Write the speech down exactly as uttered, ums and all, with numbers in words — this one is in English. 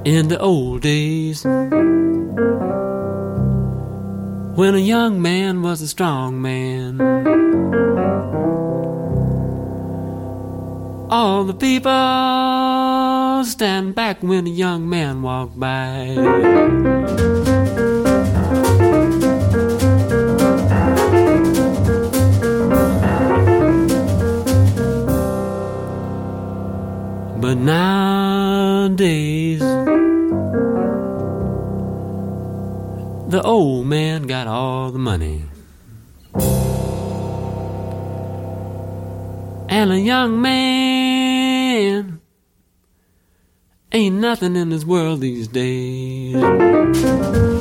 In the old days, when a young man was a strong man, all the people stand back when a young man walked by. But nowadays, the old man got all the money, and a young man ain't nothing in this world these days.